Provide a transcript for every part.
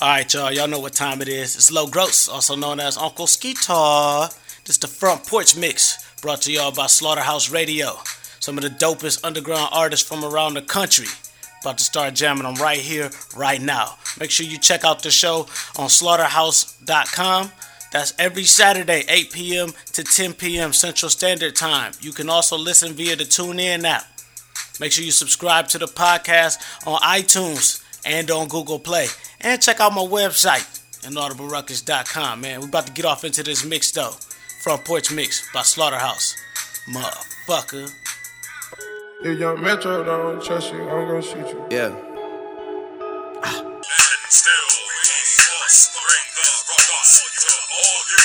Alright, y'all know what time it is. It's Low Gross, also known as Uncle Skeetar. This is the Front Porch Mix, brought to y'all by Slaughterhouse Radio. Some of the dopest underground artists from around the country. About to start jamming them right here, right now. Make sure you check out the show on slaughterhouse.com. That's every Saturday, 8 p.m. to 10 p.m. Central Standard Time. You can also listen via the TuneIn app. Make sure you subscribe to the podcast on iTunes and on Google Play. And check out my website, inaudibleruckus.com, man. We about to get off into this mix, though. Front Porch Mix by Slaughterhouse. Motherfucker. If Young Metro don't trust you, I'm gonna shoot you. Yeah. And still we must bring the ruckus to all you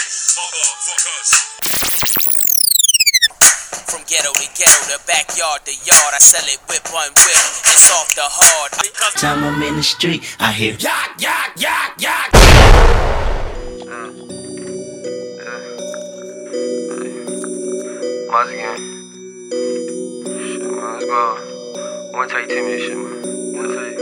motherfuckers. From ghetto to ghetto, the backyard to yard, I sell it with one whip. It's off the hard. Time I'm in the street, I hear Yak, yak, yak, yak. Mozzie gang. Shit, man, let's go. I wanna tell you Timmy this shit, man. I wanna tell you,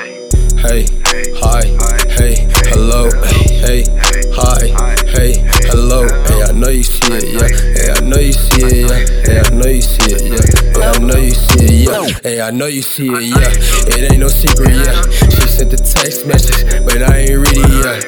Hey, hi, hey, hello, hey, hi, hey, hello. Hey, I know you see it, yeah. Hey, I know you see it, yeah. Hey, I know you see it, yeah. Hey, I know you see it, yeah. Hey, I know you see it, yeah. It ain't no secret, yeah. She sent the text message, but I ain't read it yet.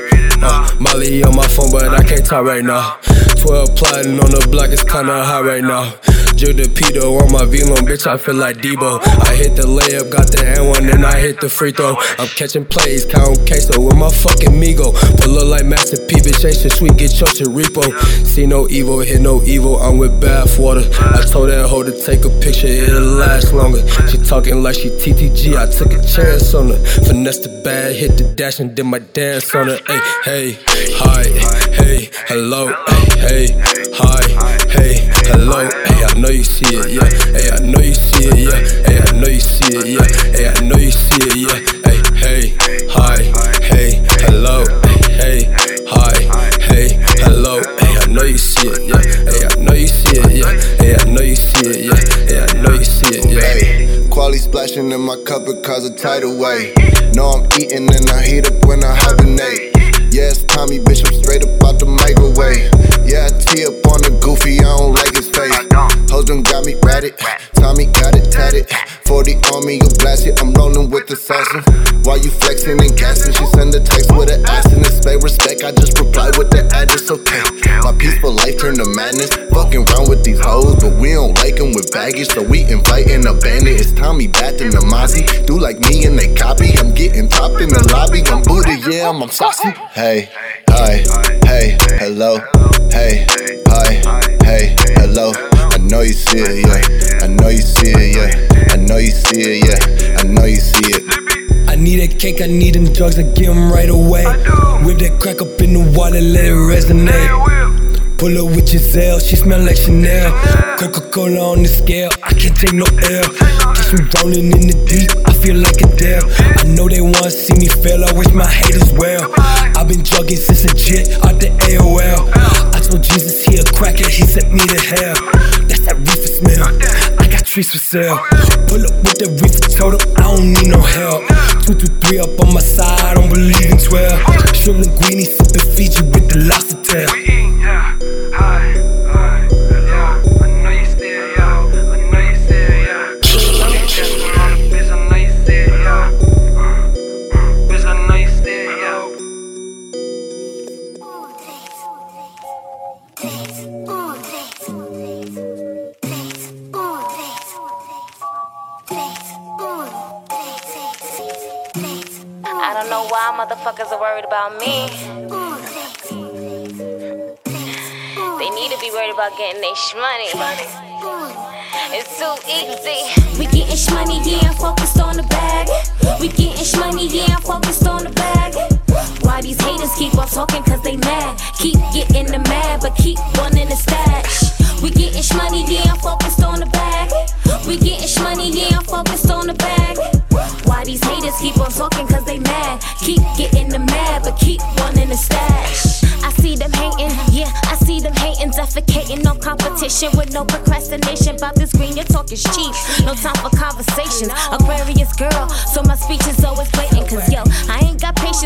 Molly on my phone, but I can't talk right now. 12 plotting on the block, it's kinda hot right now. Jill the Pedo on my V-Lone, bitch, I feel like Debo. I hit the layup, got the N1, then I hit the free throw. I'm catching plays, counting queso with my fucking Migo. Pull up like Master P, bitch, ain't shit sweet, get your repo. See no evil, hit no evil, I'm with bath water. I told that hoe to take a picture, it'll last longer. She talking like she TTG, I took a chance on her. Finesse the bag, hit the dash, and did my dance on her. Hey, hi, hey, hello, hey, hi, hey, hello. Hey, I know you see it, yeah. Hey, I know you see it, yeah. Hey, I know you see it, yeah. Hey, I know you see it, yeah. Hey, hi, hey, hello. Hey, hi, hey, hello. Hey, I know you see it, yeah. Hey, I know you see it, yeah. Hey, I know you see it, yeah. Hey, I know you see it, yeah. Hey, quality splashing in my cup because of tidal wave. Know I'm eating and I heat up when I hibernate. Yeah, it's Tommy, bitch, I'm straight up out the microwave. Yeah, I tee up on the goofy, I don't like his face. Hoes done got me ratted, Tommy got it tatted. 40 on me, you blast it, I'm rolling with assassin. While you flexing and gassing, she send a text with an ass and it's pay respect, I just reply with the address, okay. My peaceful life turned to madness, fucking around with these hoes, but we don't like them with baggage, so we inviting a bandit. It's Tommy back in the Mozzie, do like me and they copy. I'm getting top in the lobby, I'm booty, yeah, I'm saucy. Hey, hi, hey, hello. Hey, hi, hey, hello. I know you see it, yeah. I know you see it, yeah. I know you see it, yeah. I know you see it. I need a cake, I need them drugs, I get them right away. Whip that crack up in the water, let it resonate. Pull up with Giselle, she smell like Chanel. Coca-Cola on the scale, I can't take no L. Catch me rolling in the deep, I feel like Adele. I know they wanna see me fail, I wish my haters well. I've been jugging since a jit out the AOL. I told Jesus he a cracker, he sent me to hell. That's that reefer smell, I got trees for sale. Pull up with the reefer, told him I don't need no help. 2, 2, 3 up on my side, I don't believe in 12. Shrimp linguine, sipping Fiji with the lobster tail. I don't know why motherfuckers are worried about me. They need to be worried about getting their shmoney. It's too easy. We getting shmoney, yeah, I'm focused on the bag. We getting shmoney, yeah, I'm focused on the bag. Why these haters keep on talking cause they mad? Keep getting the mad, but keep wanting the stash. We getting shmoney, yeah, I'm focused on the bag. We getting shmoney, yeah, I'm focused on the bag. Why these haters keep on talking cause they mad? Keep getting the mad, but keep wanting the stash. I see them hating, yeah, I see them hating, defecating, no competition with no procrastination. About this green, your talk is cheap, no time for conversations. Aquarius girl, so my speech is always blatant. Cause yo, I ain't got patience for these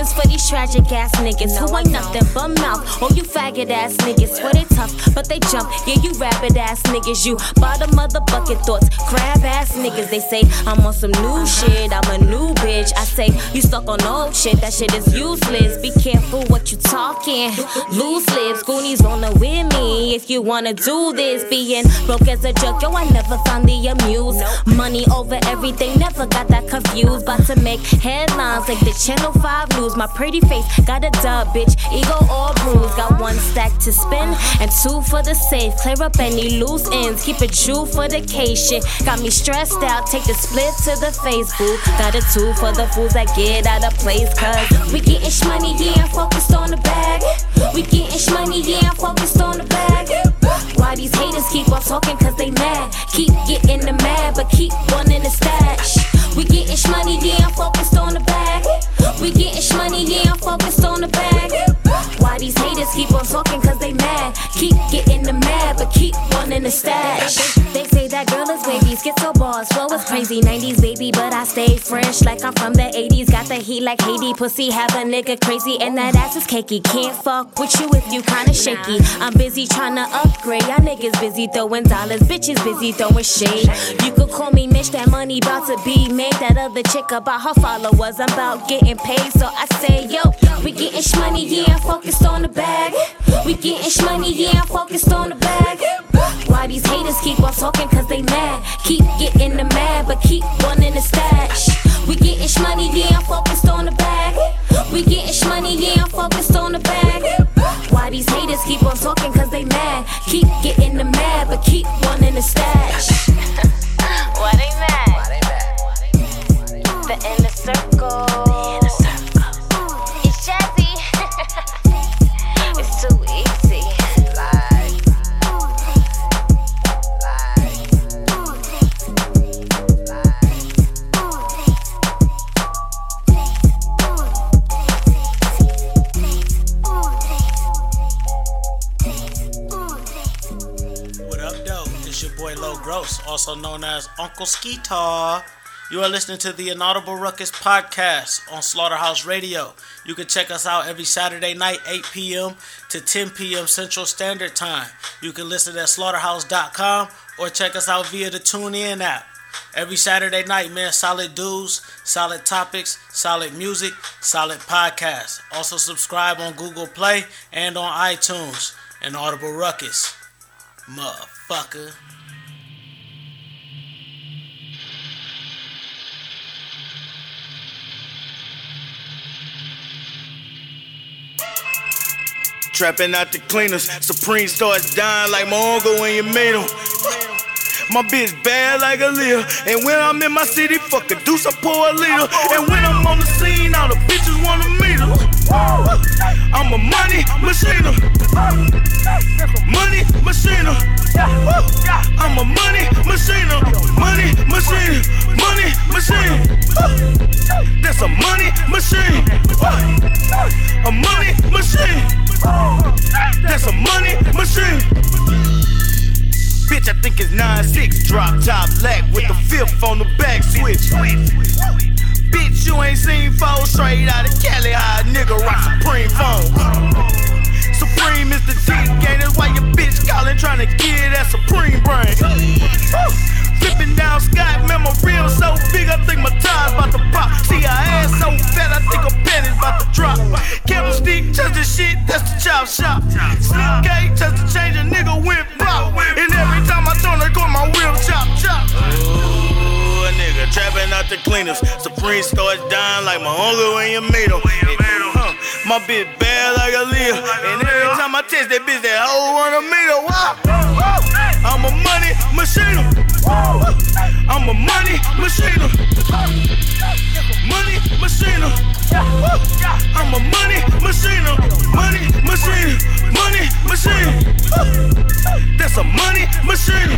tragic ass niggas who ain't nothing but mouth. Oh, you faggot ass niggas, swear they tough, but they jump. Yeah, you rabbit ass niggas, you bottom of the bucket thoughts. Crab ass niggas, they say I'm on some new shit, I'm a new bitch. I say you stuck on old shit, that shit is useless. Be careful what you talking. Loose lips, Goonies rolling with me. If you wanna do this, being broke as a joke, yo, I never found the amuse. Money over everything, never got that confused. About to make headlines like the Channel 5 News. My pretty face got a dub, bitch, ego all bruised. Got 1 stack to spin and 2 for the safe. Clear up any loose ends, keep it true for the case. Shit got me stressed out, take the split to the face, boo. Got a 2 for the fools that get out of place, cause we getting shmoney, yeah, I'm focused on the bag. We getting shmoney, yeah, I'm focused on the bag. Why these haters keep on talking cause they mad? Keep getting the mad, but keep wanting the stash. We getting shmoney, yeah, I'm focused on the bag. We getting shmoney, yeah, I'm focused on the bag. Why these haters keep on talking cause they mad? Keep getting the mad, but keep wanting the stash. They say that girl is wavy, schizo bars, flow is crazy. 90s baby, but I stay fresh like I'm from the 80s. Got the heat like Haiti, pussy have a nigga crazy, and that ass is cakey. Can't fuck with you if you kinda shaky. I'm busy trying to upgrade, y'all niggas busy throwing dollars, bitches busy throwing shade. You could call me Mitch, that money bout to be made. That other chick about her followers, I'm about getting paid, so I say yo, we getting shmoney, yeah, I'm focused on the bag. We getting shmoney, yeah, I'm focused on the bag. Why these haters keep on talking cause they mad? Keep getting the mad, but keep wanting the stash. We getting shmoney, yeah, I'm focused on the bag. We getting shmoney, yeah, I'm focused on the bag. Why these haters keep on talking cause they mad? Keep getting the mad, but keep wanting the stash. Why they mad? The inner circle. It's jazzy. It's too easy. What up, though? It's your boy Low Gross, also known as Uncle Skeetar. You are listening to the Inaudible Ruckus podcast on Slaughterhouse Radio. You can check us out every Saturday night, 8 p.m. to 10 p.m. Central Standard Time. You can listen at slaughterhouse.com or check us out via the TuneIn app. Every Saturday night, man, solid dudes, solid topics, solid music, solid podcasts. Also subscribe on Google Play and on iTunes. Inaudible Ruckus. Motherfucker. Trapping out the cleaners, Supreme starts dying like my uncle when you made him. My bitch bad like a Leah, and when I'm in my city, fuck a deuce, I pour a liter. And when I'm on the scene, all the bitches wanna meet her. I'm a money machine. Money machine. I'm a money machine. Money machine. Money machine. That's a money machine. A money machine. That's a money machine. Bitch, I think it's 9-6. Drop top lack with the 5th on the back switch. Bitch, you ain't seen four straight out of Cali. How a nigga rock Supreme phone. Supreme is the dick game. That's why your bitch calling, trying to get that Supreme brain. Flipping down Scott, man, my reel so big, I think my tires about to pop. See her ass so fat, I think her panties about to drop. Candlestick, touch the shit, that's the chop shop. Slick cake, touch the change, a nigga went pop. And every time I turn, they call my wheel chop chop. Ooh, a nigga trapping out the cleaners. Supreme starts dying like my uncle when you meet him. My bitch bad like a Leah, and every time I text that bitch, that hoe wanna meet her. I'm a money machine. I'm a money machine. Money machine. I'm a money machine. Money machine. Money machine. That's a money machine.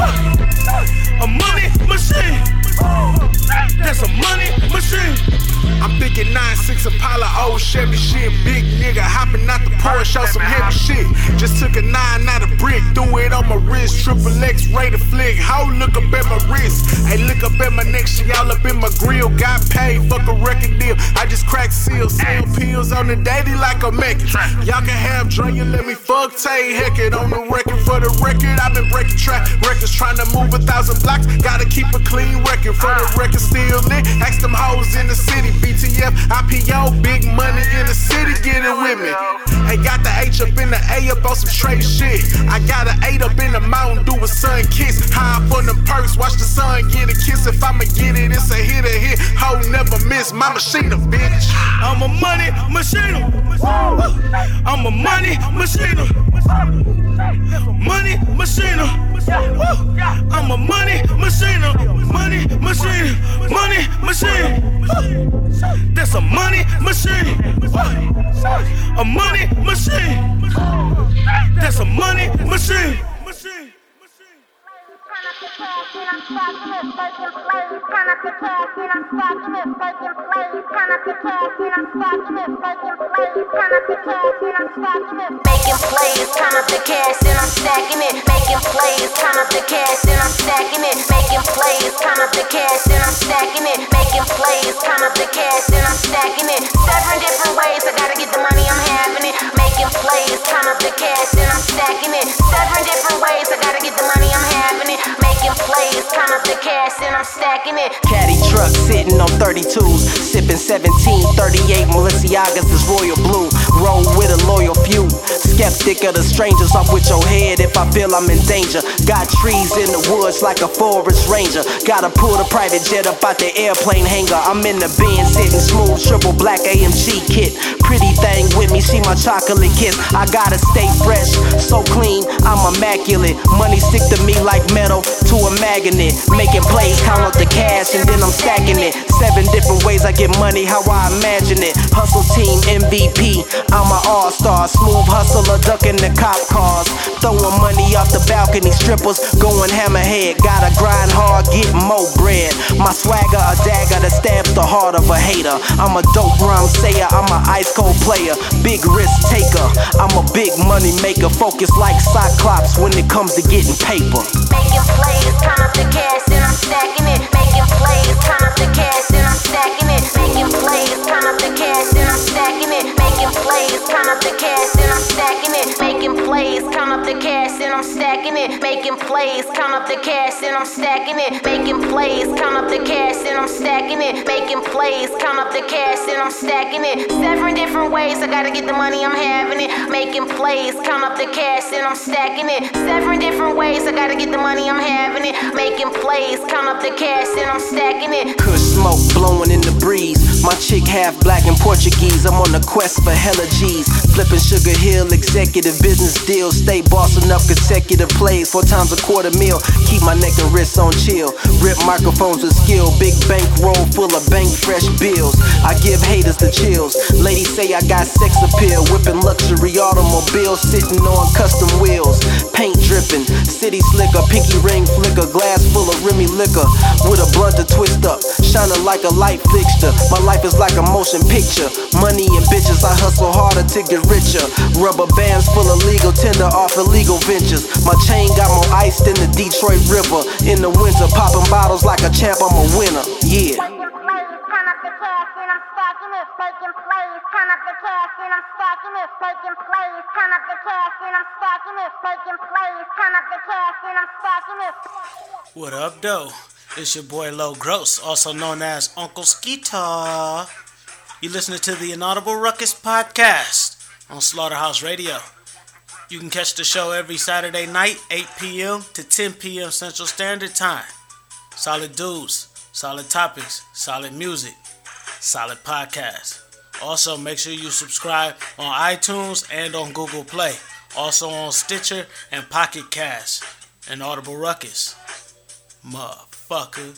A money machine. That's a money machine. I'm thinking 9-6 Impala, old Chevy shit. Big nigga hopping out the Porsche, show some heavy shit. Just took a 9 out of brick, threw it on my wrist. Triple X rated flick, ho, look up at my wrist. Hey, look up at my neck, she all up in my grill. Got paid, fuck a record deal. I just cracked seals, sell pills on the daily like a Megan. Y'all can have Dre, you let me fuck Tay Hackett. On the record, for the record, I've been breaking track records, trying to move 1,000 blocks. Gotta keep a clean record, for the record still lit. Ask them hoes in the city, BTF, IPO, big money in the city, get it with me. Hey, got the H up in the A up on some straight shit. I got an 8 up in the mountain, do a sun kiss. High up on them perks, watch the sun get a kiss. If I'ma get it, it's a hit. Ho, never miss, my machine, bitch. I'm a money machine. I'm a money machine. Money machine. I'm a money machine. Money machine. Money machine. That's a money machine. A money machine. That's a money machine. Making plays, count up the cash and I'm stacking it. Making plays, count up the cash and I'm stacking it. Making plays, count up the cash and I'm stacking it. Making plays, count up the cash and I'm stacking it. 7 different ways, I gotta get the money, I'm having it. Making plays, count up the cash and I'm stacking it. 7 different ways, I gotta get the money, I'm having it. Making plays, count up the cash and I'm stacking it. Caddy truck sitting on 32s, sipping 1738 Balenciagas is royal blue. Roll with a loyal few. Skeptic of the strangers, off with your head if I feel I'm in danger. Got trees in the woods like a forest ranger. Gotta pull the private jet up out the airplane hangar. I'm in the Benz sitting smooth, triple black AMG kit. Pretty thing with me, she my chocolate kiss. I gotta stay fresh, so clean, I'm immaculate. Money stick to me like metal to a magnet. Making plays, count up the cash and then I'm stacking it. 7 different ways I get money, how I imagine it. Hustle team MVP, I'm an all-star. Smooth hustler, ducking the cop cars. Throwing money off the balcony, strippers going hammerhead. Gotta grind hard, get more bread. My swagger a dagger that stabs the heart of a hater. I'm a dope rhyme sayer, I'm an ice cold player. Big risk taker, I'm a big money maker. Focus like Cyclops when it comes to getting paper. Making plays, count up the cash and I'm stacking it. Making plays, count up the cash and I'm stacking it. Making plays, count up the cash and I'm stacking it. Making plays, count up the cash and I'm stacking it. Making plays, count up the cash and I'm stacking it. Making plays, count up the cash and I'm stacking it. Making plays, count up the cash and I'm stacking it. Making plays, count up the cash and I'm stacking it. 7 different ways, I gotta get the money, I'm having it. Making plays, count up the cash and I'm stacking it. 7 different ways, I gotta get the money, I'm having it. Making plays, count up the cash and I'm stacking it. Kush smoke blowing in the breeze. My chick half black and Portuguese. I'm on the quest for hella G's. Flipping Sugar Hill, executive business deals. Stay bossing up consecutive plays. 4 times a quarter meal. Keep my neck and wrists on chill. Rip microphones with skill. Big bankroll full of bank fresh bills. I give haters the chills. Ladies say I got sex appeal. Whipping luxury automobiles. Sitting on custom wheels. Paint dripping. City slicker. Pinky ring flicker. Glass full of Remy liquor. With a blunt to twist up. Shining like a light fixture. My life is like a motion picture. Money and bitches, I hustle harder to get richer. Rubber bands full of legal tender off illegal ventures. My chain got more ice than the Detroit River. In the winter, popping bottles like a champ, I'm a winner. Yeah. What up, though? It's your boy Low Gross, also known as Uncle Skeetar. You listening to the Inaudible Ruckus podcast on Slaughterhouse Radio. You can catch the show every Saturday night, 8 p.m. to 10 p.m. Central Standard Time. Solid dudes, solid topics, solid music, solid podcast. Also, make sure you subscribe on iTunes and on Google Play. Also on Stitcher and Pocket Cast. Inaudible Ruckus. Motherfucker.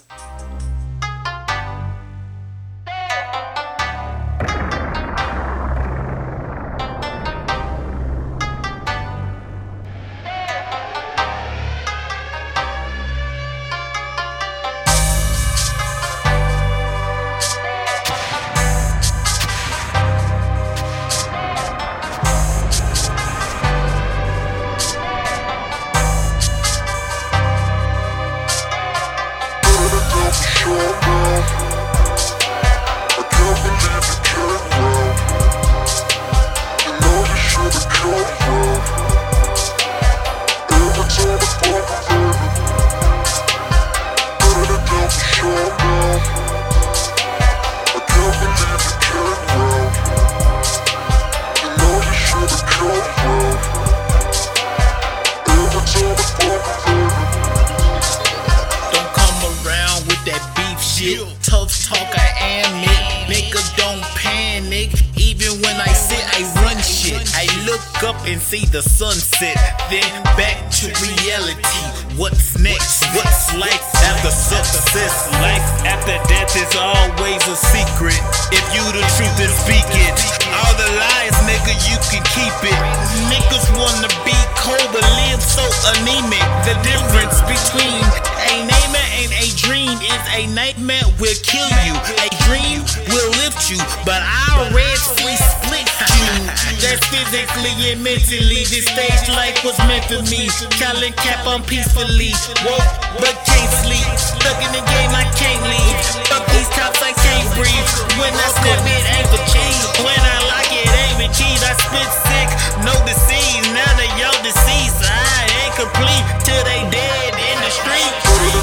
wake up and see the sunset. Then back to reality. What's next? What's life after success? Life after death is always a secret. If you the truth, then speak it. All the lies, nigga, you can keep it. Niggas wanna be cold but live so anemic. The difference between a nightmare and a dream is a nightmare will kill you. A dream will lift you, but our red free split you. That's physically and mentally. This stage life was meant for me. Calling cap on peacefully. Woke but can't sleep. Stuck in the game, I can't leave. Fuck these cops, I can't breathe. When I step it ain't for cheese. When I like it ain't with cheese. I spit sick, no disease. Now that y'all deceased, I ain't complete till they dead in the street.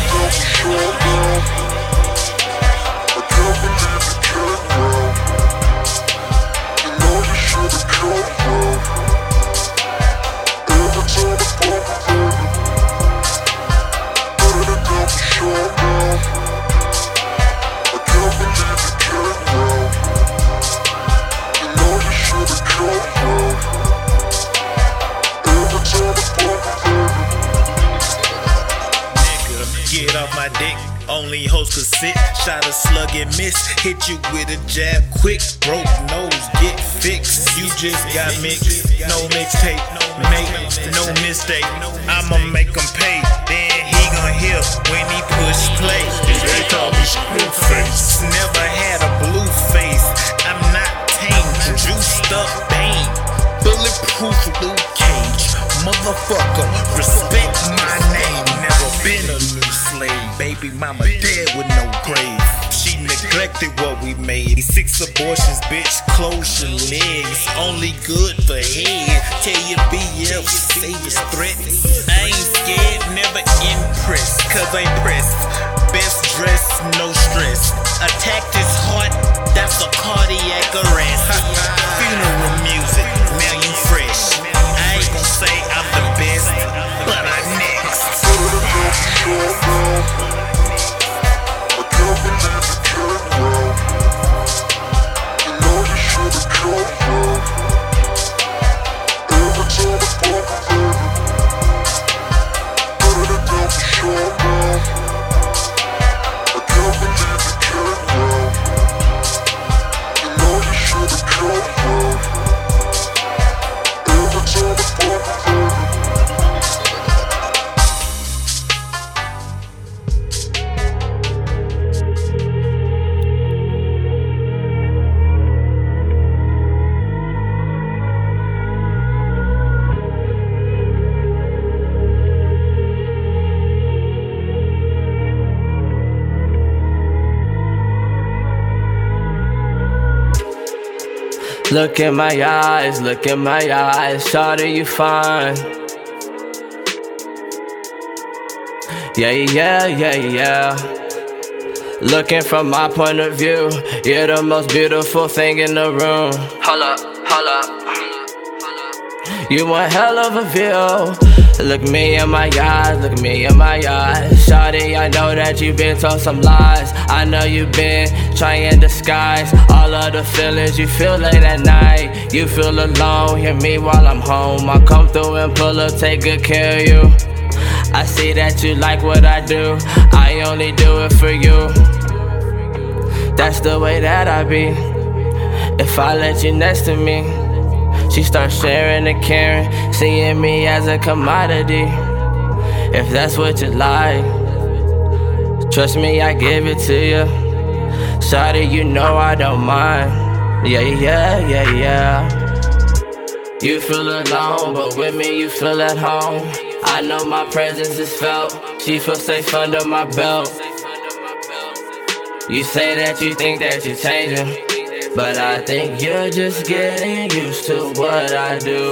Get off my dick, only hoes could sit. Shot a slug and miss, hit you with a jab quick. Broke nose, get fixed. You just got mixed, no mixtape, make no mistake. I'ma make him pay, then he gon' hear when he push play. They call me Screwface. Never had a blue face, I'm not tame, juiced up bang. Bulletproof Luke Cage, motherfucker, respect my name. Never been a new slave, baby mama dead with no grave. She neglected what we made. 6 abortions, bitch, close your legs. Only good for head. Tell your BF, save his threats. I ain't scared, never impressed, cause I'm pressed. Best dressed, no stress. Attacked his heart, that's a cardiac arrest. Funeral music, now you fresh. I ain't gon' say I'm the best, but I'm next. Look in my eyes, look in my eyes, shawty, you fine. Yeah, yeah, yeah, yeah. Looking from my point of view, you're the most beautiful thing in the room. Hold up, hold up. You one hell of a view. Look me in my eyes, look me in my eyes. Shawty, I know that you've been told some lies. I know you've been trying to disguise all of the feelings you feel late at night. You feel alone, hear me while I'm home. I come through and pull up, take good care of you. I see that you like what I do, I only do it for you. That's the way that I be. If I let you next to me, she starts sharing and caring, seeing me as a commodity. If that's what you like, trust me, I give it to you. Shawty, you know I don't mind. Yeah, yeah, yeah, yeah. You feel alone, but with me you feel at home. I know my presence is felt, she feels safe under my belt. You say that you think that you're changing, but I think you're just getting used to what I do.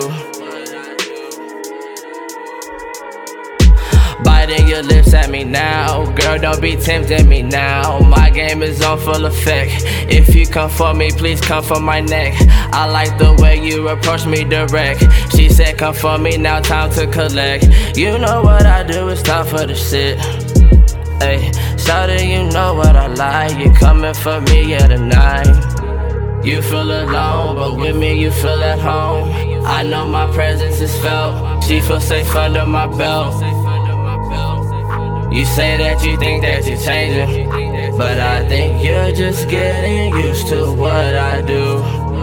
Biting your lips at me now, girl, don't be tempting me now. My game is on full effect. If you come for me, please come for my neck. I like the way you approach me direct. She said come for me, now time to collect. You know what I do, it's time for the shit. Ay, shawty, you know what I like. You coming for me, yeah, tonight. You feel alone, but with me you feel at home. I know my presence is felt. She feels safe under my belt. You say that you think that you're changing, but I think you're just getting used to what I do.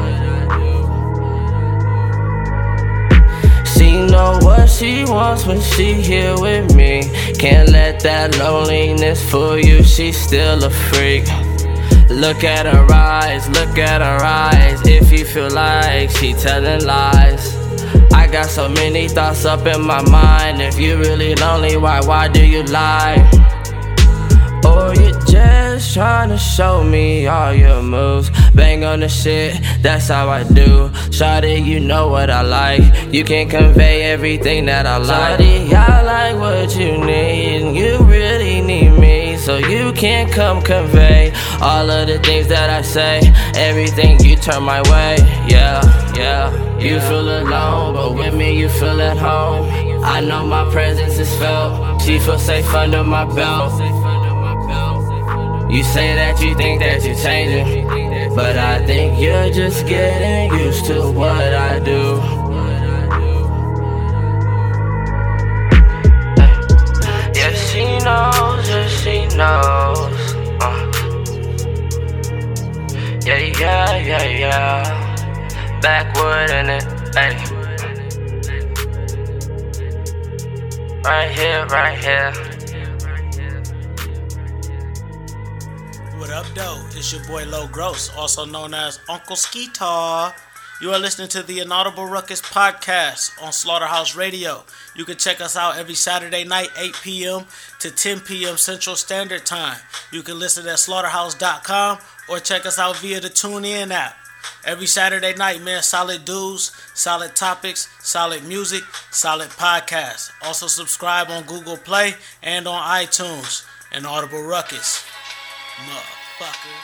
She know what she wants when she here with me. Can't let that loneliness fool you, she's still a freak. Look at her eyes, look at her eyes. If you feel like she telling lies, I got so many thoughts up in my mind. If you really lonely, why do you lie? Or you just tryna show me all your moves. Bang on the shit, that's how I do. Shawty, you know what I like. You can convey everything that I like. Shawty, I like what you need, and you really need me, so you can come convey all of the things that I say. Everything you turn my way, yeah. You feel alone, but with me you feel at home. I know my presence is felt. She feels safe under my belt. You say that you think that you're changing, but I think you're just getting used to what I do. Yeah, she knows, yeah, she knows. Yeah. Backwood in it, ayy. Right here. What up, though? It's your boy Low Gross, also known as Uncle Skeetar. You are listening to the Inaudible Ruckus podcast on Slaughterhouse Radio. You can check us out every Saturday night, 8 p.m. to 10 p.m. Central Standard Time. You can listen at slaughterhouse.com or check us out via the TuneIn app. Every Saturday night, man, solid dudes, solid topics, solid music, solid podcasts. Also subscribe on Google Play and on iTunes. Inaudible Ruckus. Motherfucker.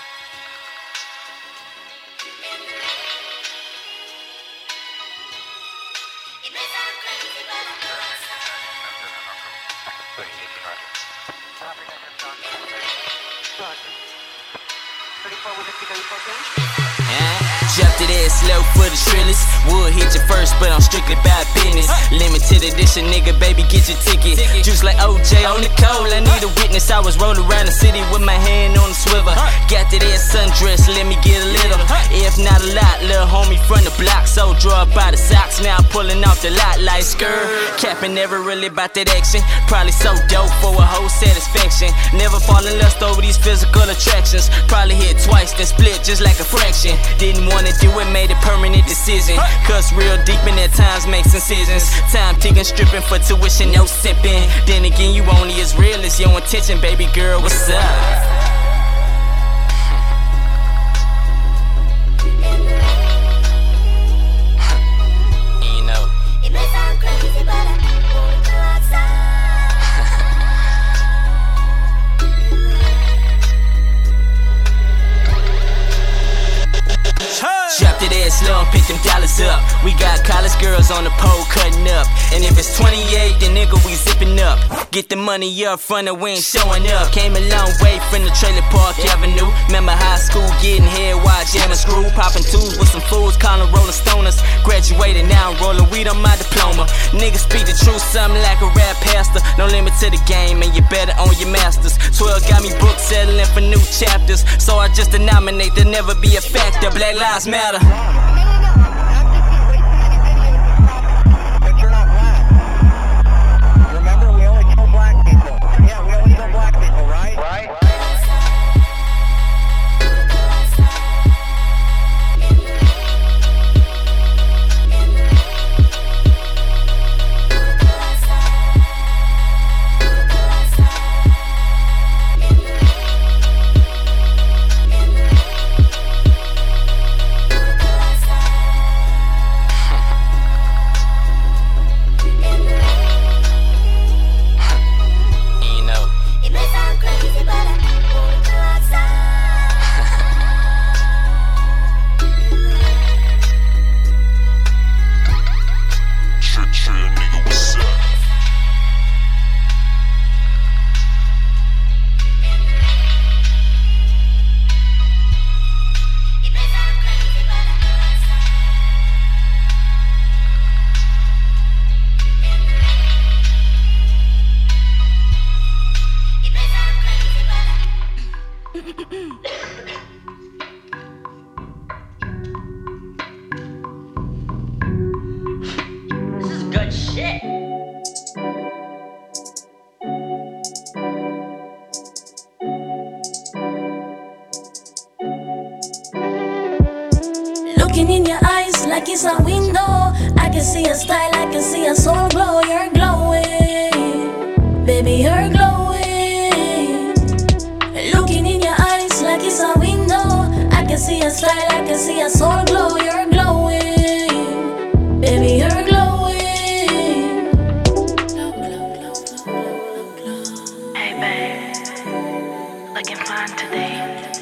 Dropped it ass slow for the trillers. Would hit you first, but I'm strictly about business. Limited edition, nigga, baby, get your ticket. Juice like OJ on the cold, I need a witness. I was rolling around the city with my hand on the swivel. Got that ass sundress, let me get a little. If not a lot, little homie from the block. So draw up by the socks, now I'm pulling off the lot like skirt. Capping never really about that action. Probably so dope for a whole satisfaction. Never fall in lust over these physical attractions. Probably hit twice, then split just like a fraction. Didn't wanna do it, made a permanent decision. Cuss real deep and at times makes incisions. Time ticking, stripping for tuition, no sipping. Then again, you only as real as your intention, baby girl, what's up? Dropped it ass slow and pick them dollars up. We got college girls on the pole cutting up. And if it's 28, then nigga, we zipping up. Get the money up front and we ain't showing up. Came a long way from the Trailer Park Avenue. Remember high school getting head while jamming screw. Popping tools with some fools, calling rolling stoners. Graduated, now I'm rolling weed on my diploma. Niggas speak the truth, something like a rap pastor. No limit to the game and you better own your masters. 12 got me booked settling for new chapters. So I just denominate, there'll never be a factor. Black Lives Matter. Looking in your eyes like it's a window. I can see a style, I can see a soul glow. You're glowing, baby, you're glowing. Looking in your eyes like it's a window. I can see a style, I can see a soul glow. You're glowing, baby, you're glowing. Hey babe, looking fine today.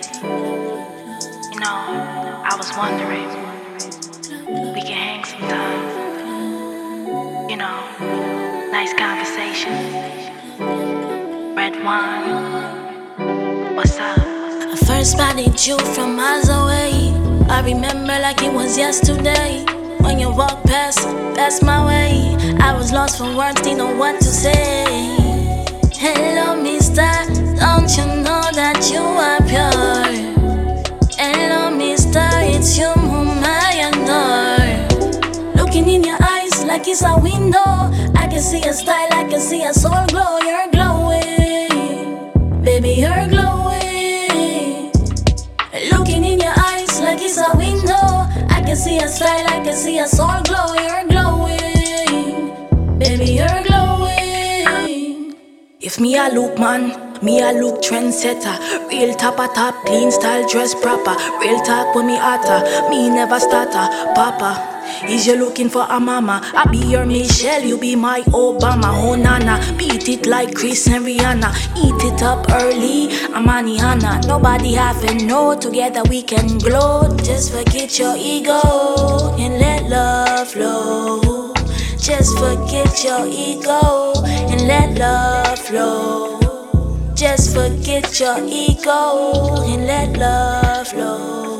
You know, I was wondering, we can hang sometime. You know, nice conversation. Red wine, what's up? I first spotted you from miles away. I remember like it was yesterday. When you walked past my way, I was lost for words, didn't know what to say. Hello, mister, don't you know that you are pure? Hello, mister, it's you whom I adore. Looking in your eyes like it's a window. I can see a style, I can see a soul glow. You're glowing, baby, you're glowing. Looking in your eyes like it's a window. I can see a style, I can see a soul glow. You're glowing, baby, you're glowing. If me a look man, me a look trendsetter. Real top a top, clean style, dress proper. Real talk with me hotter, me never starter. Papa, is you looking for a mama? I be your Michelle, you be my Obama. Oh nana, beat it like Chris and Rihanna. Eat it up early, I'm Anihana. Nobody have to know, together we can glow. Just forget your ego and let love flow. Just forget your ego and let love flow. Just forget your ego and let love flow.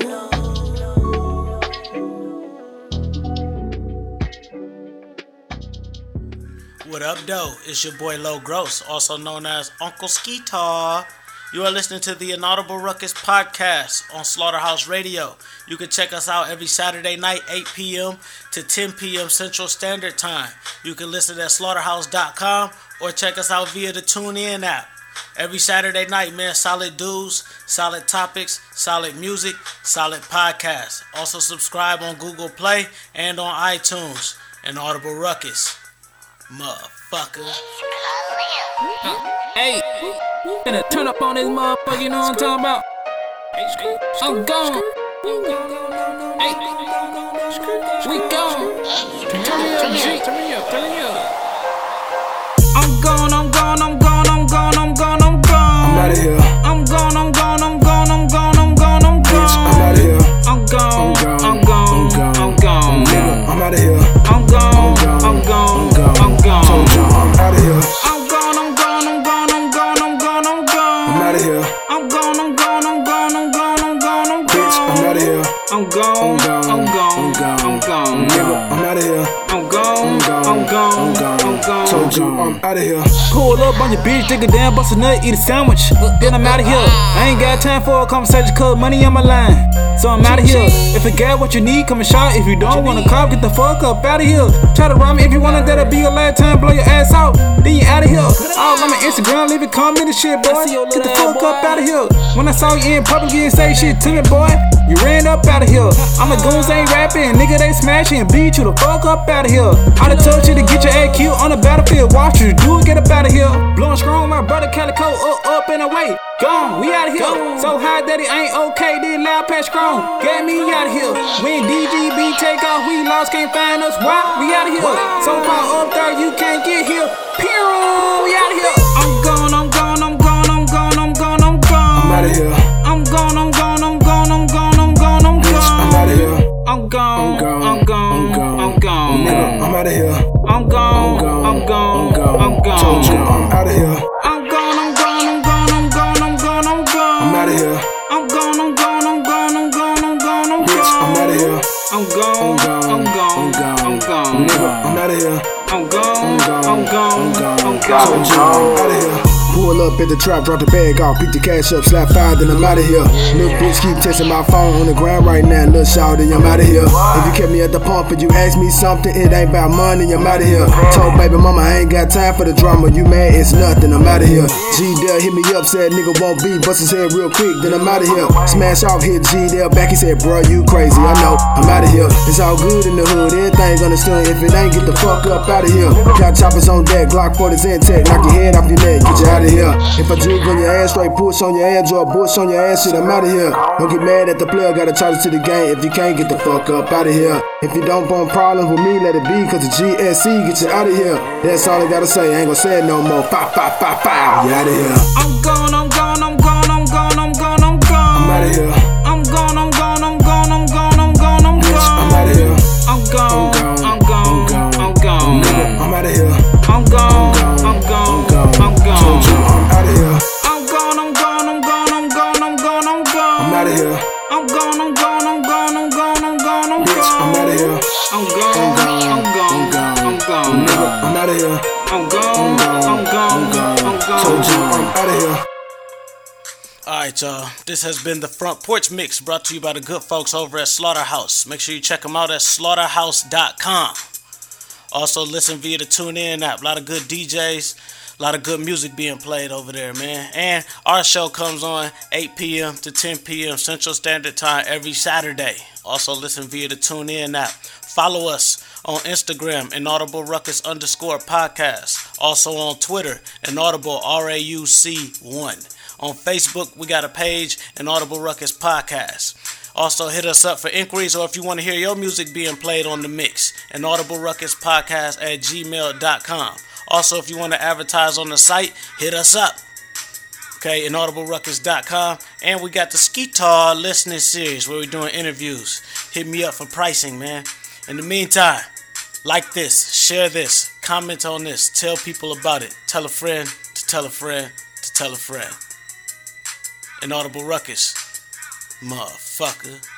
What up, though? It's your boy Low Gross, also known as Uncle Skeetar. You are listening to the Inaudible Ruckus podcast on Slaughterhouse Radio. You can check us out every Saturday night, 8 p.m. to 10 p.m. Central Standard Time. You can listen at slaughterhouse.com or check us out via the TuneIn app. Every Saturday night, man, solid dudes, solid topics, solid music, solid podcasts. Also subscribe on Google Play and on iTunes. Inaudible Ruckus. Motherfucker. Hey, gonna turn up on this motherfucker, you know what I'm talking about? I'm gone. Hey, we gone. Turn me up, G. Turn me up. I'm gone. I'm outta here. I'm gone. I'm outta here. I'm gone. Nigga, I'm outta here. I'm gone. Told you I'm outta here. I'm gone. I'm outta here. Bitch, I'm outta here. I'm gone. Nigga, I'm outta here. I'm gone. Told you I'm outta here. Pull up on your bitch, take a damn, bust a nut, eat a sandwich. Then I'm outta here. I ain't got time for a conversation, cause money on my line. So I'm outta here. If you got what you need, come and shot. If you don't wanna call, get the fuck up outta here. Try to rhyme me if you wanna, that'll be your last time. Blow your ass out, then you outta here. All on my Instagram, leave a comment and shit, boy. Get the fuck up outta here. When I saw you in public, you didn't say shit to me, boy. You ran up outta here. I'm the goons, ain't rapping, nigga, they smashing. Beat you the fuck up outta here. I done told you to get your AQ on the battlefield. Watch you do it, get up outta here. Blowing strong, my brother Calico, up and away. Gone, we outta here. So high that it ain't okay, then loud patch strong. Get me outta here. When DGB take off, we lost, can't find us. Why? We outta here. So far up there, you can't get here. Pew, we outta here. I'm gone. I'm outta here. I'm gone. Bitch, I'm outta here. I'm gone. Nigga, I'm outta here. I'm gone. Told you I'm outta here. I'm gone. I'm outta here. Bitch, I'm outta here. I'm gone. Nigga, I'm outta here. I'm gone. Told you I'm outta here. Pull up at the trap, drop the bag off, pick the cash up, slap 5, then I'm out of here. Little bitch keep texting my phone on the ground right now, little shawty, I'm out of here. If you kept me at the pump and you ask me something, it ain't about money, I'm out of here. Told baby mama I ain't got time for the drama, you mad, it's nothing, I'm out of here. G-Dell hit me up, said nigga won't be, bust his head real quick, then I'm out of here. Smash off, hit G-Dell back, he said, bro, you crazy, I know, I'm out of here. It's all good in the hood, everything understood, if it ain't, get the fuck up out of here. Got choppers on deck, Glock 40s in tech, knock your head off your neck, get you out of here. If I jig on your ass, straight push on your ass, draw a bush on your ass, shit, I'm out of here. Don't get mad at the player, gotta charge it to the game, if you can't, get the fuck up out of here. If you don't want problems with me, let it be, cause the GSC get you out of here. That's all I gotta say, I ain't gon' say it no more. Five, you out of here. I'm gone, I'm gone, I'm gone, I'm gone, I'm gone, I'm gone. I'm out of here. I'm gone, I'm gone, I'm gone, I'm gone, I'm gone, I'm Bitch, gone. I'm out of here. I'm gone, I'm gone, I'm gone. Nigga, I'm out of here. I'm gone, I'm gone, I'm gone. Told you I'm out of here. I'm gone, I'm gone, I'm gone, I'm gone, I'm gone, I'm gone. I'm out of here. I'm gone, I'm gone, I'm gone, I'm gone, I'm gone, I'm gone. Bitch, I'm out of here. I'm gone, I'm gone, I'm gone. Nigga, I'm out of here. I'm gone, I'm gone, I'm gone. Told you I'm out of here. Alright, y'all. This has been the Front Porch Mix brought to you by the good folks over at Slaughterhouse. Make sure you check them out at slaughterhouse.com. Also, listen via the TuneIn app. A lot of good DJs, a lot of good music being played over there, man. And our show comes on 8 p.m. to 10 p.m. Central Standard Time every Saturday. Also, listen via the TuneIn app. Follow us on Instagram, _podcast_podcast. Also on Twitter, Inaudible RAUC1. On Facebook, we got a page, Inaudible Ruckus Podcast. Also, hit us up for inquiries or if you want to hear your music being played on the mix, inaudibleruckuspodcast@gmail.com. Also, if you want to advertise on the site, hit us up. Okay, inaudibleruckus.com. And we got the Skeetar listening series where we're doing interviews. Hit me up for pricing, man. In the meantime, like this, share this, comment on this, tell people about it. Tell a friend to tell a friend to tell a friend. Inaudible Ruckus, motherfucker.